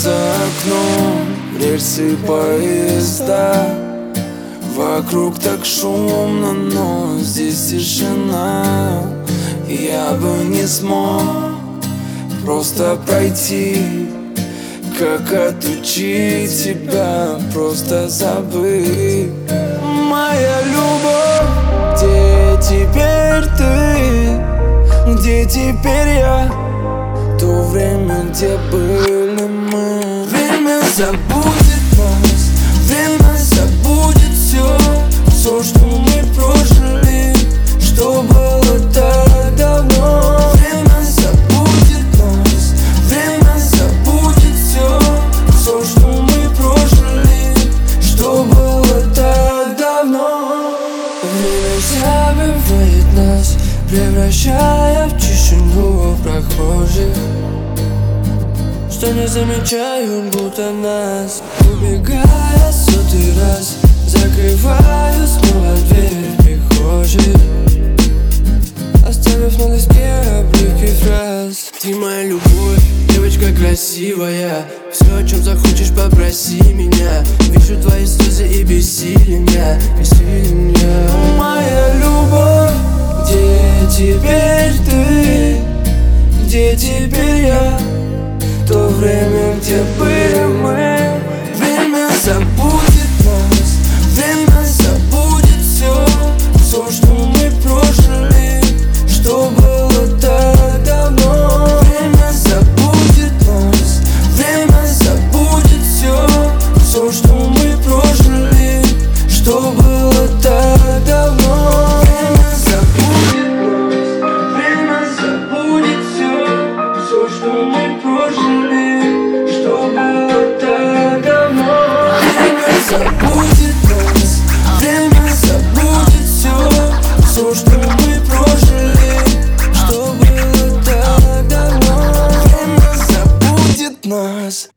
за окном рельсы поезда. Вокруг так шумно, но здесь тишина. Я бы не смог просто пройти. Как отучить тебя просто забыть? Моя любовь, где теперь ты? Где теперь я? То время, где были мы. Время забудет нас, время забудет все, что мы прожили, что было так давно. Время забудет нас, время забудет все, что мы прожили, что было так давно. Время забывает нас, превращая в тишину прохожих, что не замечают, будто нас. Убегая сотый раз, закрываю снова дверь прихожей, оставив на доске обрывки фраз. Ты моя любовь, девочка красивая, все, о чем захочешь, попроси меня. Вижу твои слезы и бессилия. Моя любовь, где теперь ты? Где теперь я? То время, где были мы. Время забудет нас, время забудет все, что мы прожили, что было так давно. Время забудет нас, время забудет все, что мы прожили, что было так давно. Время забудет нас, время забудет все, что мы прожили, что было так давно. Время забудет нас, время забудет все, что мы прожили, что было так давно. Время забудет нас.